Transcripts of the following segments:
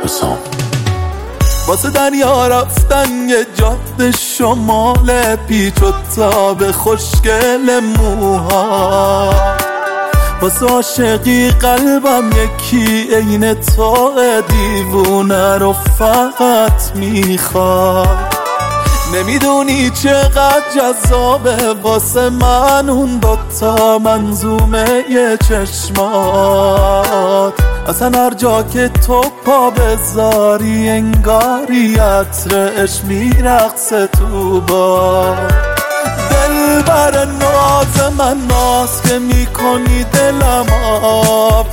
حسام. واسه دریا رفتن یه جاده شمال پیچ و تاب خوشگل موها، واسه عاشقی قلبم یکی عین تو دیوونه رو فقط میخواد. نمیدونی چقدر جذابه واسه من اون دوتا منظومه یه چشمات. اصلا هر جا که تو پا بذاری انگاری عطرش میرقصه تو باد. دلبر ناز من ناز که میکنی دلم آب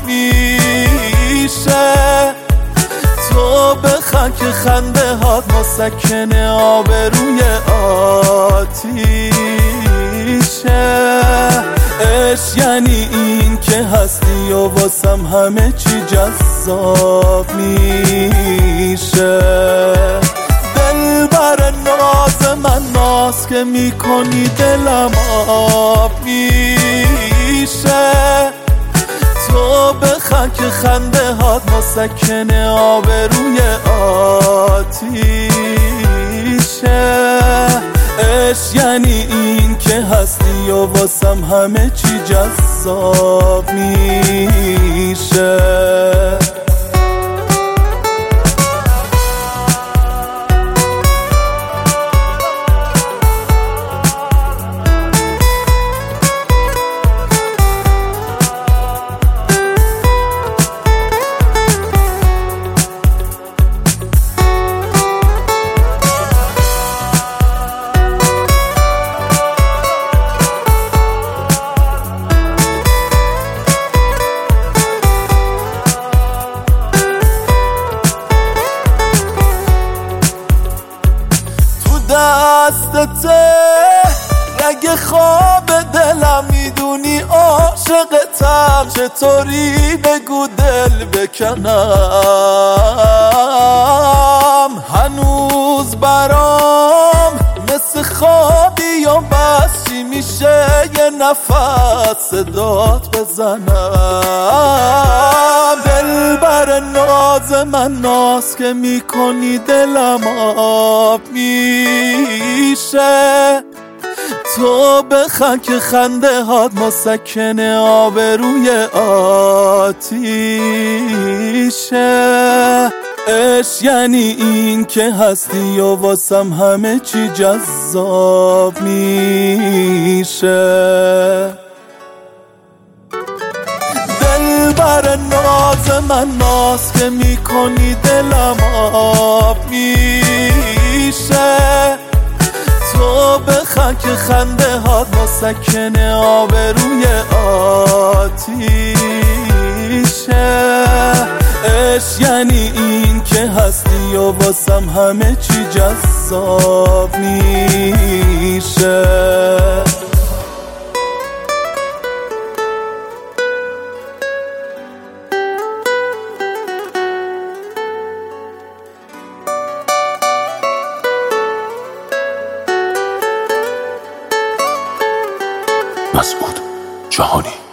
میشه. تو به خاک خنده هات مسکن آبروی آتیشه. عشق یعنی این که هستی و واسم همه چی جذاب میشه. دلبر ناز من ناز که میکنی دلم آب میشه. تو به خاک خنده هات مسکن آبروی آتیشه. عشق یعنی این که هستی و واسم همه چی جذاب میشه. دستته رگ خواب دلم، میدونی عاشقتم، چطوری بگو دل بکنم. هنوز برام مثل خوابی و بس چی میشه یه نفس صدات بزنم. دلبر ناز من ناز که میکنی دلم آب میشه. تو به خاک خنده هات مسکن آبروی آتیشه. عشق یعنی این که هستی و واسم همه چی جذاب میشه. دلبر ناز من ناز که میکنی دلم آب میشه. تو به خاک خنده هات مسکن آبروی آتیشه. عشق یعنی این که هستی و واسم همه چی جذاب میشه. مسعود جهانی.